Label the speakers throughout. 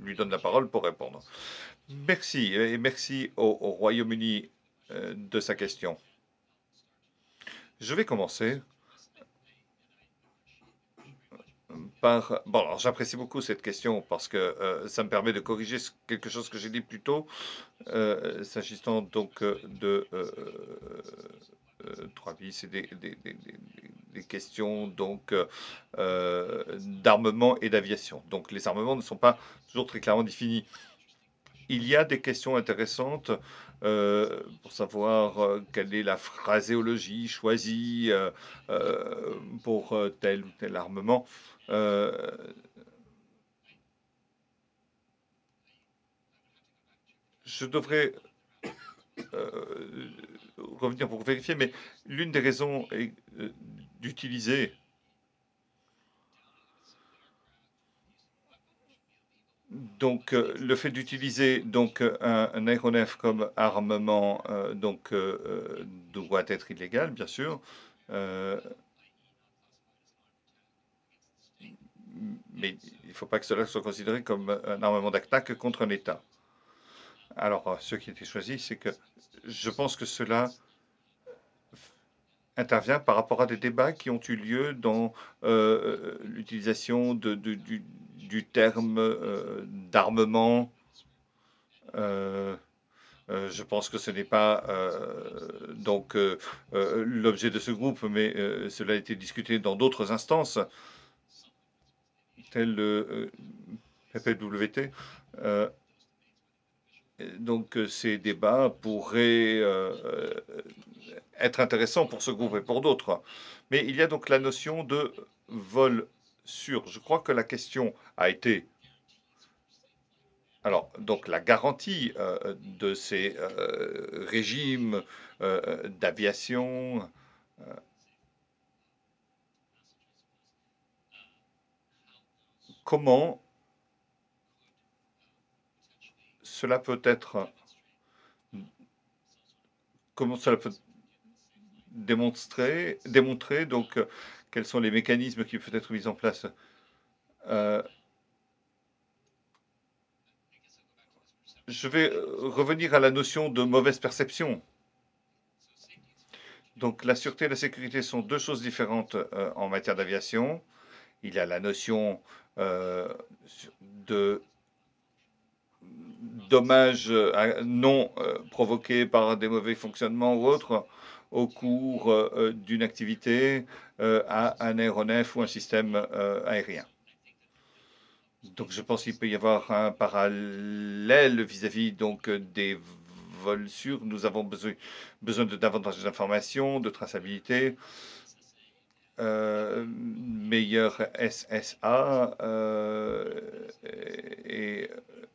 Speaker 1: lui donne la parole pour répondre. Merci et merci au Royaume-Uni de sa question. Je vais commencer par... Bon, alors j'apprécie beaucoup cette question parce que ça me permet de corriger quelque chose que j'ai dit plus tôt, s'agissant donc de 3 bis, c'est des questions donc d'armement et d'aviation. Donc les armements ne sont pas toujours très clairement définis. Il y a des questions intéressantes pour savoir quelle est la phraséologie choisie pour tel ou tel armement. Je devrais revenir pour vérifier, mais l'une des raisons est d'utiliser donc le fait d'utiliser donc un aéronef comme armement donc doit être illégal, bien sûr. Mais il ne faut pas que cela soit considéré comme un armement d'attaque contre un État. Alors, ce qui a été choisi, c'est que je pense que cela intervient par rapport à des débats qui ont eu lieu dans l'utilisation du terme d'armement. Je pense que ce n'est pas donc l'objet de ce groupe, mais cela a été discuté dans d'autres instances, telles le PPWT. Donc ces débats pourraient être intéressants pour ce groupe et pour d'autres. Mais il y a donc la notion de vol sûr. Je crois que la question a été, alors donc la garantie de ces régimes d'aviation. Comment cela peut être, comment cela peut démontrer donc quels sont les mécanismes qui peuvent être mis en place. Je vais revenir à la notion de mauvaise perception. Donc la sûreté et la sécurité sont deux choses différentes en matière d'aviation. Il y a la notion de dommages non provoqués par des mauvais fonctionnements ou autres au cours d'une activité à un aéronef ou un système aérien. Donc je pense qu'il peut y avoir un parallèle vis-à-vis donc des vols sûrs. Nous avons besoin de davantage d'informations, de traçabilité, meilleur SSA et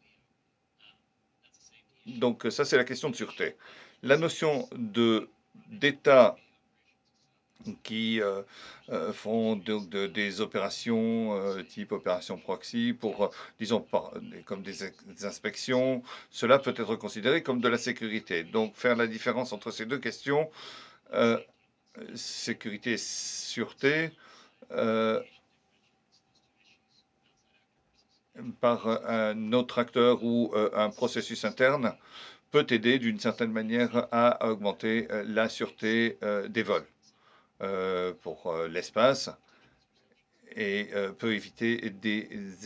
Speaker 1: donc ça c'est la question de sûreté. La notion de d'État qui font donc des opérations type opération proxy pour, disons, comme des inspections. Cela peut être considéré comme de la sécurité. Donc faire la différence entre ces deux questions, sécurité et sûreté, par un autre acteur ou un processus interne, peut aider d'une certaine manière à augmenter la sûreté des vols pour l'espace et peut éviter des